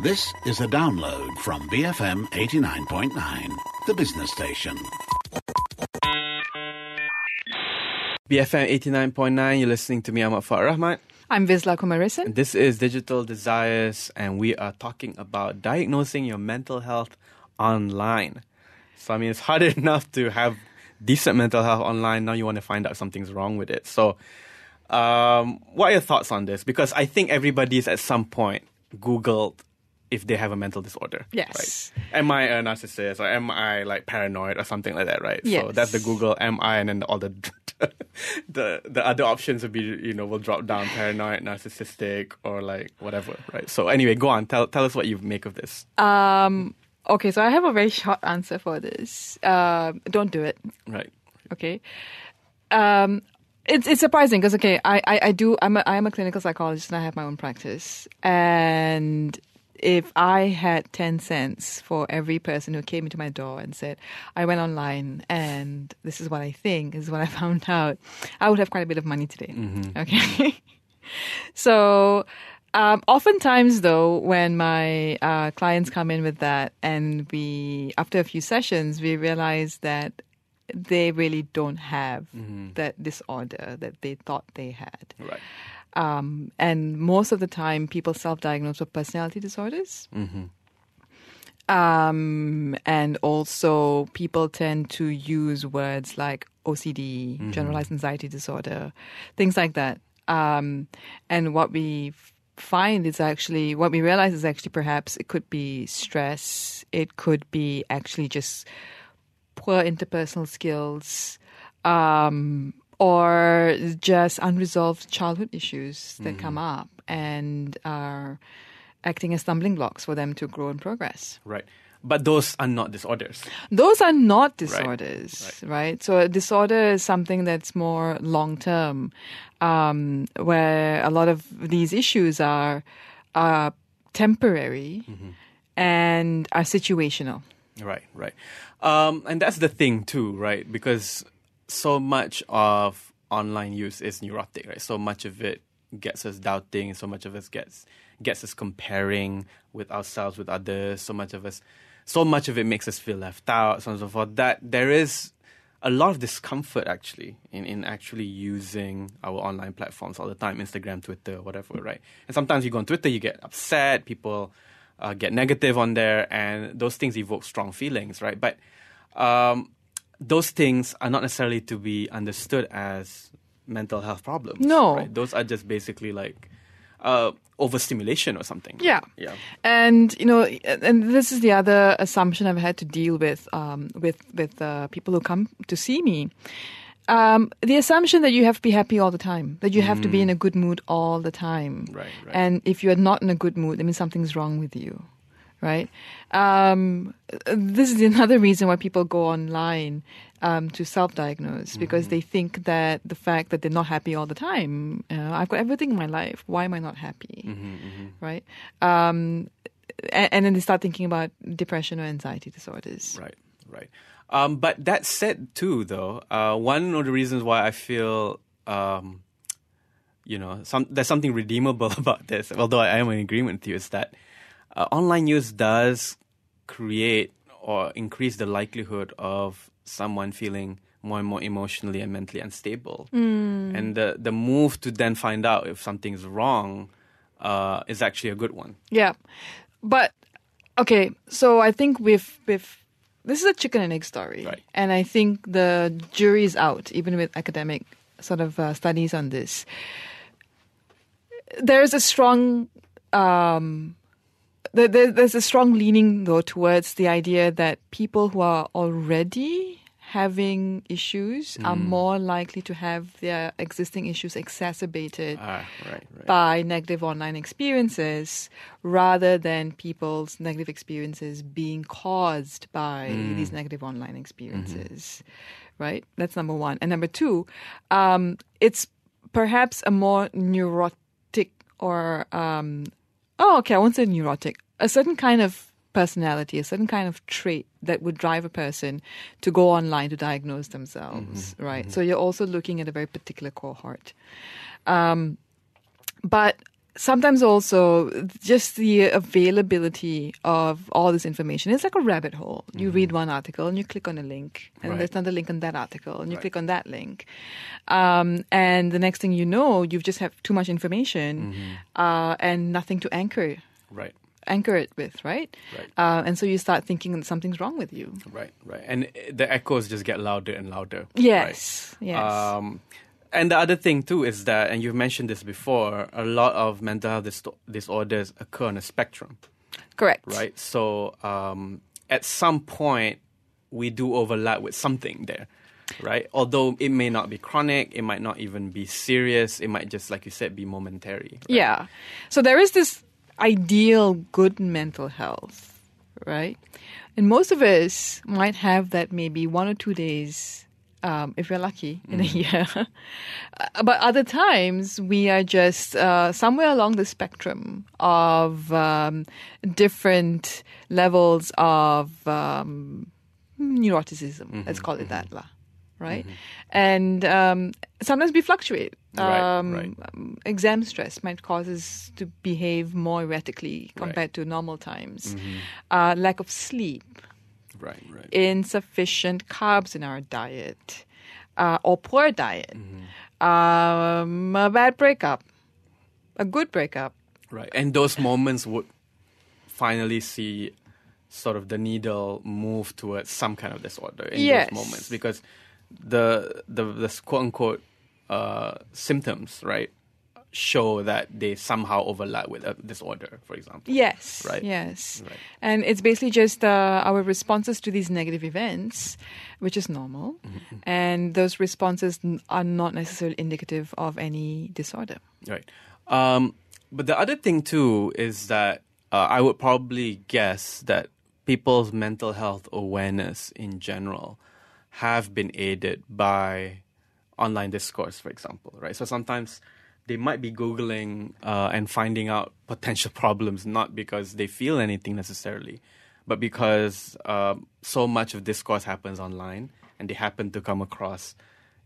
This is a download from BFM 89.9, the business station. BFM 89.9, you're listening to me, Ahmad Fuad Rahmat. I'm Vizla Kumarisan. And this is Digital Desires, and we are talking about diagnosing your mental health online. So, I mean, it's hard enough to have decent mental health online. Now you want to find out something's wrong with it. So, what are your thoughts on this? Because I think everybody's at some point Googled if they have a mental disorder. Yes. Right? Am I a narcissist, or am I like paranoid or something like that, right? Yes. So that's the Google am I, and then all the other options will be, will drop down: paranoid, narcissistic, or like whatever, right? So anyway, go on. Tell us what you make of this. Okay, so I have a very short answer for this. Don't do it. Right. Okay. It's surprising because I'm a clinical psychologist and I have my own practice. And if I had 10 cents for every person who came into my door and said, I went online and this is what I think, this is what I found out, I would have quite a bit of money today. Mm-hmm. Okay. So, oftentimes though, when my clients come in with that and after a few sessions, we realize that they really don't have that disorder that they thought they had. Right. And most of the time, people self-diagnose with personality disorders. Mm-hmm. And also, people tend to use words like OCD, generalized anxiety disorder, things like that. And what we find is actually, what we realize is actually perhaps it could be stress. It could be actually just poor interpersonal skills, or just unresolved childhood issues that come up and are acting as stumbling blocks for them to grow and progress. Right. But those are not disorders. Those are not disorders, right? So a disorder is something that's more long-term, where a lot of these issues are temporary and are situational. Right. And that's the thing too, right? Because so much of online use is neurotic, right? So much of it gets us doubting. So much of it gets us comparing with ourselves, with others. So much of it makes us feel left out, so on and so forth. That there is a lot of discomfort actually in actually using our online platforms all the time, Instagram, Twitter, whatever, right? And sometimes you go on Twitter, you get upset, people get negative on there, and those things evoke strong feelings, right? But those things are not necessarily to be understood as mental health problems. No. Right? Those are just basically like overstimulation or something. Yeah. Yeah. And, and this is the other assumption I've had to deal with people who come to see me. The assumption that you have to be happy all the time, that you have to be in a good mood all the time. Right. And if you're not in a good mood, that means something's wrong with you. Right. This is another reason why people go online to self-diagnose, because they think that the fact that they're not happy all the time, I've got everything in my life. Why am I not happy? Right. And then they start thinking about depression or anxiety disorders. Right. But that said, too, though, one of the reasons why I feel, there's something redeemable about this, although I am in agreement with you, is that online use does create or increase the likelihood of someone feeling more and more emotionally and mentally unstable. And the move to then find out if something's wrong is actually a good one. Yeah. But, okay, so I think this is a chicken and egg story. Right. And I think the jury's out, even with academic sort of studies on this. There's a strong... There's a strong leaning, though, towards the idea that people who are already having issues are more likely to have their existing issues exacerbated by negative online experiences rather than people's negative experiences being caused by these negative online experiences. Right? That's number one. And number two, it's perhaps a more neurotic or... I won't say neurotic. A certain kind of personality, a certain kind of trait that would drive a person to go online to diagnose themselves, right? So you're also looking at a very particular cohort. But sometimes also just the availability of all this information is like a rabbit hole. You read one article and you click on a link, and Right. there's another link on that article, and you Right. click on that link. And the next thing you know, you've just have too much information and nothing to anchor Right. it with, right? Right. And so you start thinking that something's wrong with you. Right. And the echoes just get louder and louder. Yes, Right? yes. And the other thing too is that, and you've mentioned this before, a lot of mental health disorders occur on a spectrum, Correct. right? So at some point, we do overlap with something there, right? Although it may not be chronic, it might not even be serious, it might just, like you said, be momentary. Right? Yeah. So there is this ideal good mental health, right? And most of us might have that maybe 1 or 2 days, if we're lucky, in a year. But other times, we are just somewhere along the spectrum of different levels of neuroticism. Let's call it that, right? And sometimes we fluctuate. Right. Exam stress might cause us to behave more erratically compared to normal times. Lack of sleep, Right. insufficient carbs in our diet, or poor diet, a bad breakup, a good breakup. Right. And those moments would finally see sort of the needle move towards some kind of disorder in Yes. those moments, because the quote unquote symptoms, right, show that they somehow overlap with a disorder, for example. Yes, Right. yes. Right. And it's basically just our responses to these negative events, which is normal. And those responses are not necessarily indicative of any disorder. Right. But the other thing too is that I would probably guess that people's mental health awareness in general have been aided by online discourse, for example, right? So sometimes they might be Googling and finding out potential problems, not because they feel anything necessarily, but because so much of discourse happens online, and they happen to come across,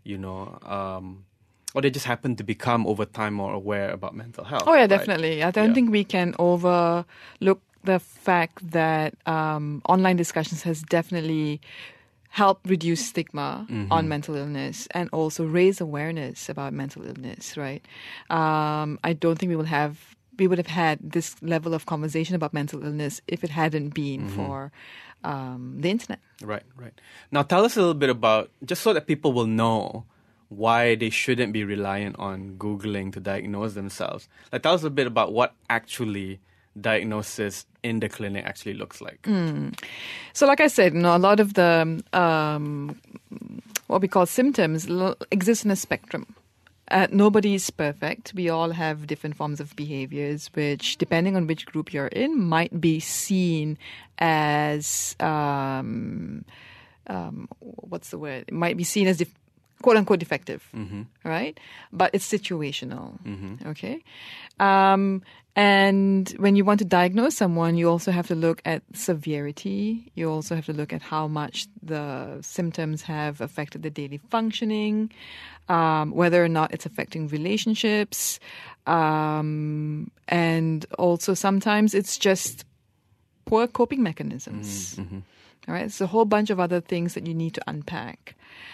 or they just happen to become over time more aware about mental health. Oh, yeah, right? definitely. I don't Yeah. think we can overlook the fact that online discussions has definitely helped reduce stigma on mental illness and also raise awareness about mental illness, right? I don't think we would have had this level of conversation about mental illness if it hadn't been for the internet. Right. Now, tell us a little bit about, just so that people will know why they shouldn't be reliant on Googling to diagnose themselves. Like, tell us a bit about what actually diagnosis in the clinic actually looks like. So like I said, a lot of the what we call symptoms exist in a spectrum. Nobody is perfect. We all have different forms of behaviors, which, depending on which group you're in, might be seen as what's the word? It might be seen as quote unquote defective, right? But it's situational. Okay. And when you want to diagnose someone, you also have to look at severity. You also have to look at how much the symptoms have affected the daily functioning, whether or not it's affecting relationships. And also sometimes it's just poor coping mechanisms. All right. It's a whole bunch of other things that you need to unpack.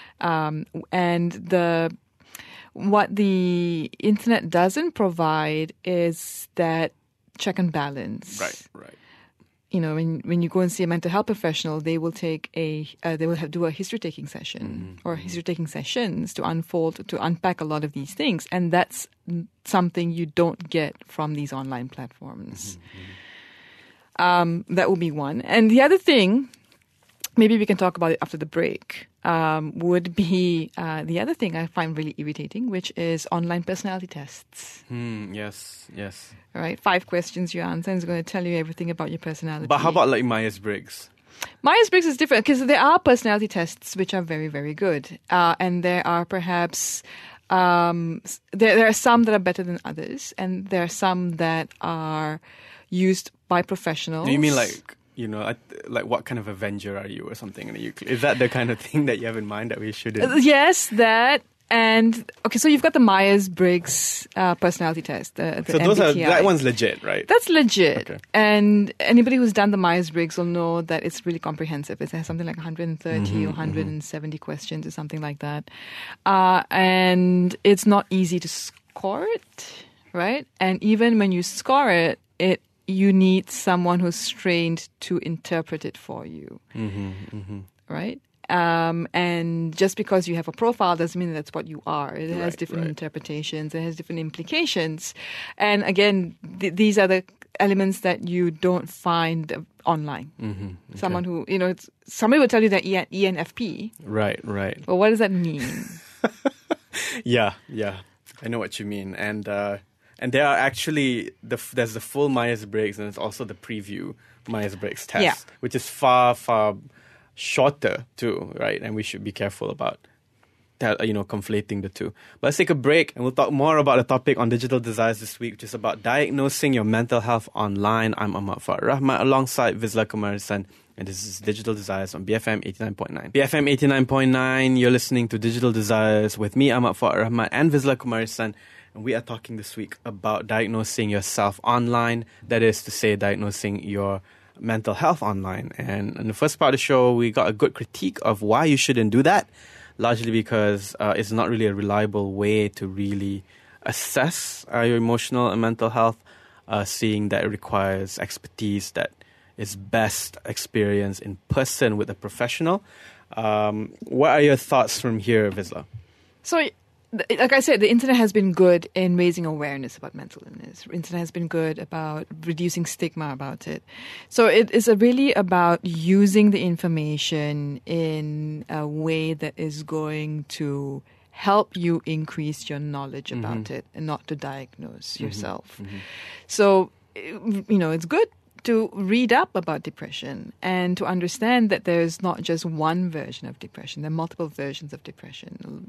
And what the internet doesn't provide is that check and balance. Right. When you go and see a mental health professional, they will do a history taking session or history taking sessions to unpack a lot of these things, and that's something you don't get from these online platforms. That would be one, and the other thing, maybe we can talk about it after the break, would be the other thing I find really irritating, which is online personality tests. Yes. All right, 5 questions you answer, and it's going to tell you everything about your personality. But how about like Myers-Briggs? Myers-Briggs is different because there are personality tests which are very, very good. And there are perhaps, there are some that are better than others, and there are some that are used by professionals. You mean like, like what kind of Avenger are you or something? Is that the kind of thing that you have in mind that we shouldn't? Yes, that. And okay, so you've got the Myers-Briggs personality test. The So MBTI. that one's legit, right? That's legit. Okay. And anybody who's done the Myers-Briggs will know that it's really comprehensive. It has something like 130 or 170 questions or something like that. And it's not easy to score it, right? And even when you score it, you need someone who's trained to interpret it for you, right? And just because you have a profile doesn't mean that's what you are. It has different interpretations. It has different implications. And again, these are the elements that you don't find online. Okay. Someone who, somebody will tell you that ENFP. Right. Well, what does that mean? Yeah. I know what you mean. And there are actually, there's the full Myers-Briggs and there's also the preview Myers-Briggs test, which is far, far shorter too, right? And we should be careful about that, conflating the two. But let's take a break and we'll talk more about the topic on Digital Desires this week, which is about diagnosing your mental health online. I'm Ahmad Fuad Rahmat alongside Vizla Kumarisan, and this is Digital Desires on BFM 89.9. BFM 89.9, you're listening to Digital Desires with me, Ahmad Fuad Rahmat, and Vizla Kumarisan. And we are talking this week about diagnosing yourself online. That is to say, diagnosing your mental health online. And in the first part of the show, we got a good critique of why you shouldn't do that, largely because it's not really a reliable way to really assess your emotional and mental health, seeing that it requires expertise that is best experienced in person with a professional. What are your thoughts from here, Vizla? So, like I said, the internet has been good in raising awareness about mental illness. The internet has been good about reducing stigma about it. So it is really about using the information in a way that is going to help you increase your knowledge about it and not to diagnose yourself. So, it's good to read up about depression and to understand that there's not just one version of depression. There are multiple versions of depression.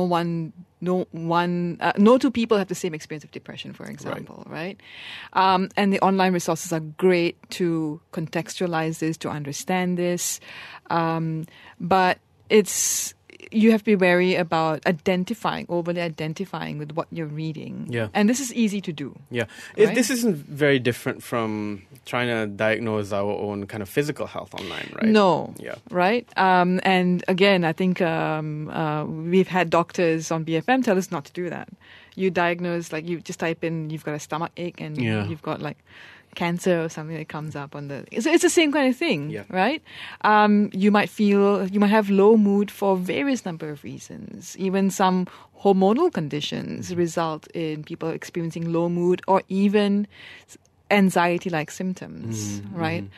No two people have the same experience of depression, for example, right? And the online resources are great to contextualize this, to understand this. But you have to be wary about overly identifying with what you're reading. Yeah. And this is easy to do. Yeah. Right? This isn't very different from trying to diagnose our own kind of physical health online, right? No. Yeah. Right? And again, I think we've had doctors on BFM tell us not to do that. You diagnose, you just type in, you've got a stomach ache and you've got cancer or something that comes up on so it's the same kind of thing, right? You might have low mood for various number of reasons. Even some hormonal conditions result in people experiencing low mood or even anxiety-like symptoms, right?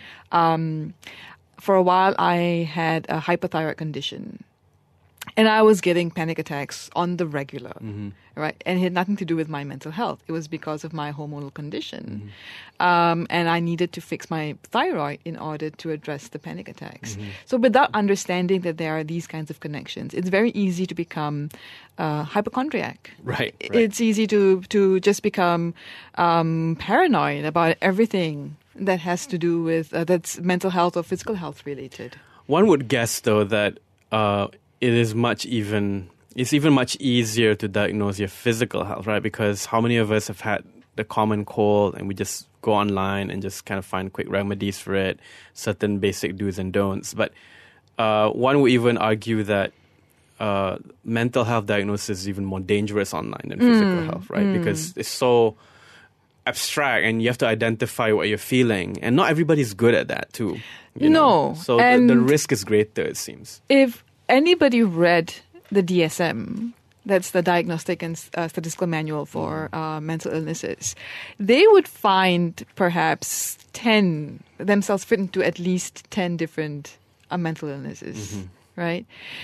For a while, I had a hypothyroid condition. And I was getting panic attacks on the regular, right? And it had nothing to do with my mental health. It was because of my hormonal condition. And I needed to fix my thyroid in order to address the panic attacks. So without understanding that there are these kinds of connections, it's very easy to become hypochondriac. Right. It's easy to just become paranoid about everything that has to do with, that's mental health or physical health related. One would guess, though, that it's even much easier to diagnose your physical health, right? Because how many of us have had the common cold and we just go online and just kind of find quick remedies for it, certain basic do's and don'ts. But one would even argue that mental health diagnosis is even more dangerous online than physical health, right? Because it's so abstract and you have to identify what you're feeling. And not everybody's good at that too. No. So the risk is greater, it seems. If anybody read the DSM, that's the Diagnostic and Statistical Manual for mental illnesses, they would find perhaps themselves fit into at least 10 different mental illnesses, right?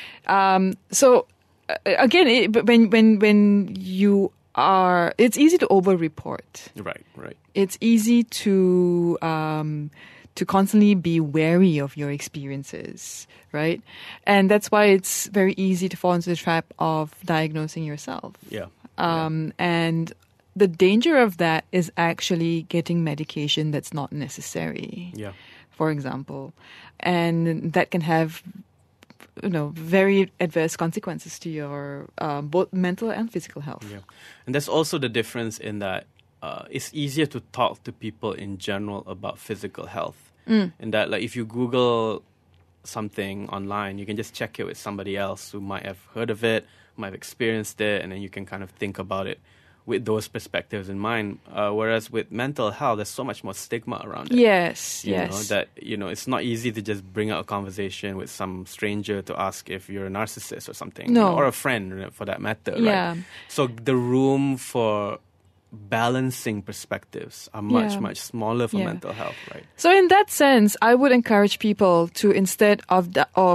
So again, when you are, it's easy to over-report. Right. It's easy to constantly be wary of your experiences, right? And that's why it's very easy to fall into the trap of diagnosing yourself. Yeah. And the danger of that is actually getting medication that's not necessary. Yeah. For example. And that can have very adverse consequences to your both mental and physical health. Yeah. And there's also the difference in that it's easier to talk to people in general about physical health. In that, like, if you Google something online, you can just check it with somebody else who might have heard of it, might have experienced it, and then you can kind of think about it with those perspectives in mind. Whereas with mental health, there's so much more stigma around it. Yes. You know, that, it's not easy to just bring out a conversation with some stranger to ask if you're a narcissist or something. No. Or a friend, for that matter. Yeah. Right? So the room for balancing perspectives are much, much smaller for mental health, right? So in that sense, I would encourage people to, instead of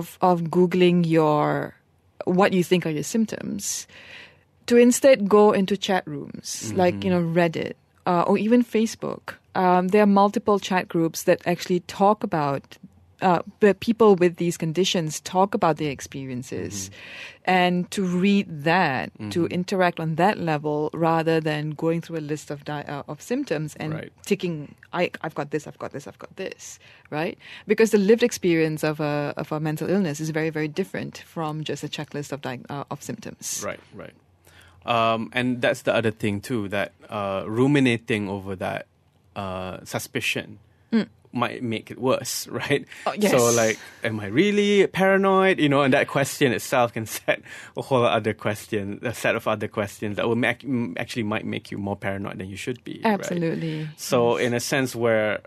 Googling what you think are your symptoms, to instead go into chat rooms like, Reddit or even Facebook. There are multiple chat groups that actually talk about, where people with these conditions talk about their experiences, and to read that, to interact on that level, rather than going through a list of symptoms and ticking, I've got this, I've got this, I've got this, right? Because the lived experience of a mental illness is very, very different from just a checklist of symptoms. Right. And that's the other thing too, that ruminating over that suspicion might make it worse, right? Oh, yes. So, like, am I really paranoid? And that question itself can set a set of other questions that will might make you more paranoid than you should be. Absolutely. Right? So, in a sense where,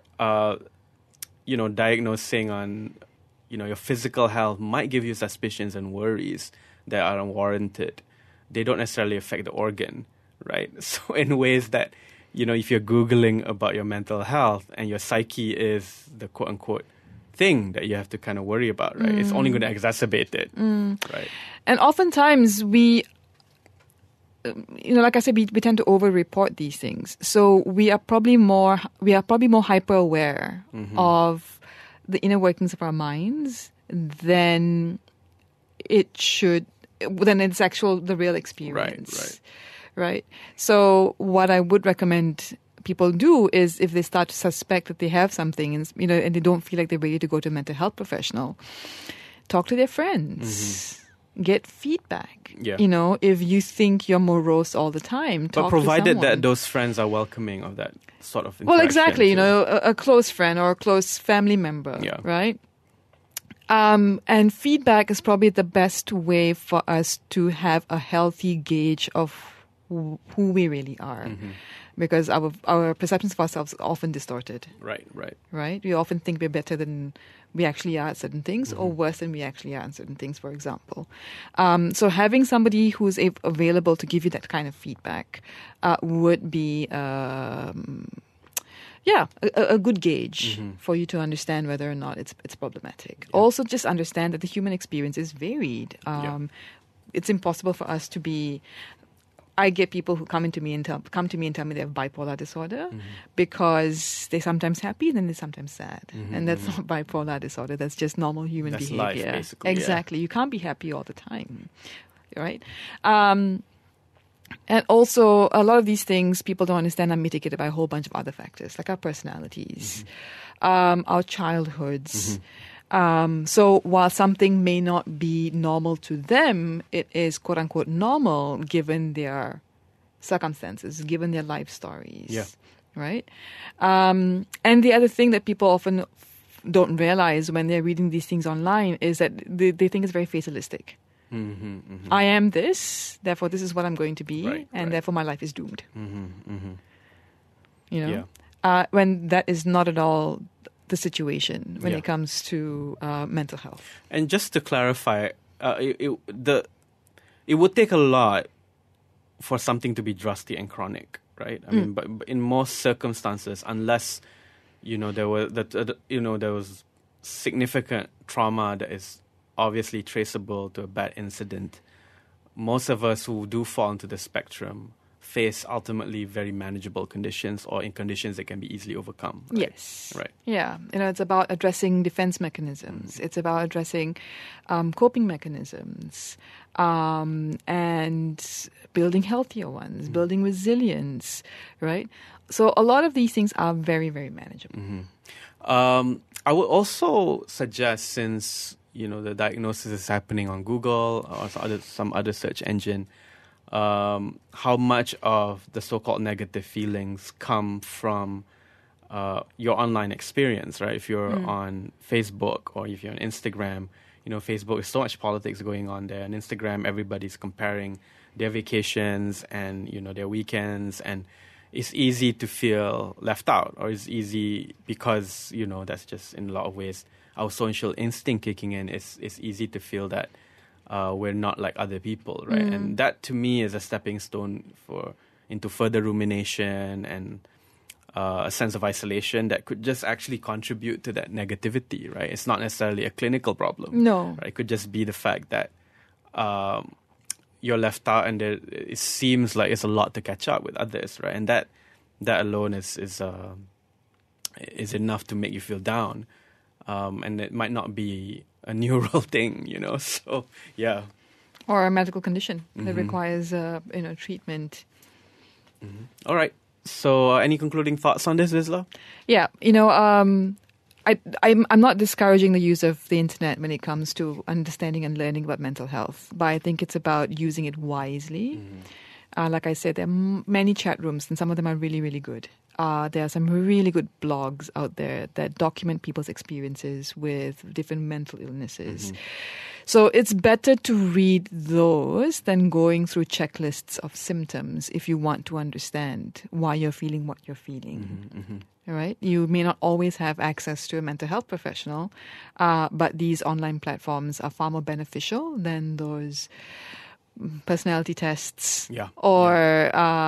diagnosing on, your physical health might give you suspicions and worries that are unwarranted. They don't necessarily affect the organ, right? So, in ways that, if you're Googling about your mental health and your psyche is the quote-unquote thing that you have to kind of worry about, right? It's only going to exacerbate it, right? And oftentimes we, like I said, we tend to over-report these things. So we are probably more hyper-aware of the inner workings of our minds than it's the real experience. Right. So what I would recommend people do is, if they start to suspect that they have something, and they don't feel like they're ready to go to a mental health professional, talk to their friends. Get feedback. Yeah. If you think you're morose all the time, talk but provided to someone. that those friends are welcoming of that sort of interaction. Well, exactly. A close friend or a close family member. Yeah. Right. And feedback is probably the best way for us to have a healthy gauge of who we really are, because our perceptions of ourselves are often distorted. Right. We often think we're better than we actually are at certain things, or worse than we actually are at certain things, for example. So having somebody who's available to give you that kind of feedback would be a good gauge for you to understand whether or not it's problematic. Yeah. Also, just understand that the human experience is varied. It's impossible for us to be. I get people who come to me and tell me they have bipolar disorder because they're sometimes happy and then they're sometimes sad, and that's not bipolar disorder. That's just normal human behavior. Life, basically. Exactly. You can't be happy all the time, right? And also, a lot of these things people don't understand are mitigated by a whole bunch of other factors, like our personalities, our childhoods. So while something may not be normal to them, it is quote unquote normal given their circumstances, given their life stories. Yeah. Right? And the other thing that people often don't realize when they're reading these things online is that they think it's very fatalistic. I am this, therefore this is what I'm going to be, therefore my life is doomed. When that is not at all the situation when it comes to mental health. And just to clarify, it would take a lot for something to be drastic and chronic, right? I mean, but in most circumstances, unless there was significant trauma that is obviously traceable to a bad incident, most of us who do fall into the spectrum face ultimately very manageable conditions, or in conditions that can be easily overcome. Right? Yes. Right. Yeah. It's about addressing defense mechanisms. It's about addressing coping mechanisms, and building healthier ones, building resilience, right? So a lot of these things are very, very manageable. I would also suggest, since the diagnosis is happening on Google or some other search engine, how much of the so-called negative feelings come from your online experience, right? If you're on Facebook or if you're on Instagram, Facebook is so much politics going on there. On Instagram, everybody's comparing their vacations and, their weekends, and it's easy to feel left out, or it's easy because, that's just in a lot of ways our social instinct kicking in. It's easy to feel that we're not like other people, right? And that to me is a stepping stone into further rumination and a sense of isolation that could just actually contribute to that negativity, right? It's not necessarily a clinical problem. No. Right? It could just be the fact that you're left out, and it seems like it's a lot to catch up with others, right? And that alone is enough to make you feel down, and it might not be a neural thing, So yeah, or a medical condition that requires treatment. All right. So, any concluding thoughts on this, Vizla? Yeah, I'm not discouraging the use of the internet when it comes to understanding and learning about mental health, but I think it's about using it wisely. Like I said, there are many chat rooms, and some of them are really, really good. There are some really good blogs out there that document people's experiences with different mental illnesses. So it's better to read those than going through checklists of symptoms if you want to understand why you're feeling what you're feeling. All right? You may not always have access to a mental health professional, but these online platforms are far more beneficial than those personality tests or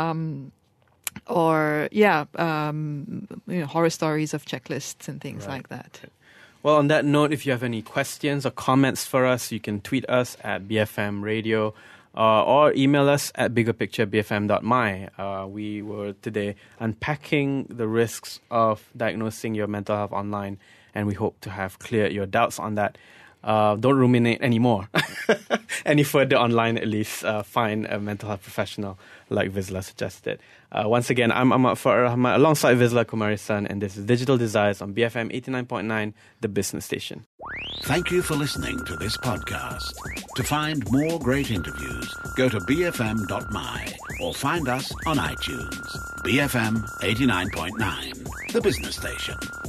horror stories of checklists and things like that. Well, on that note, if you have any questions or comments for us, you can tweet us at BFM Radio or email us at biggerpicture@bfm.my. We were today unpacking the risks of diagnosing your mental health online, and we hope to have cleared your doubts on that. Don't ruminate anymore. Any further online, at least find a mental health professional like Vizla suggested. Once again, I'm Ahmad Farah Ahmad alongside Vizla Kumarisan, and this is Digital Desires on BFM 89.9, the business station. Thank you for listening to this podcast. To find more great interviews, go to bfm.my or find us on iTunes. BFM 89.9, the business station.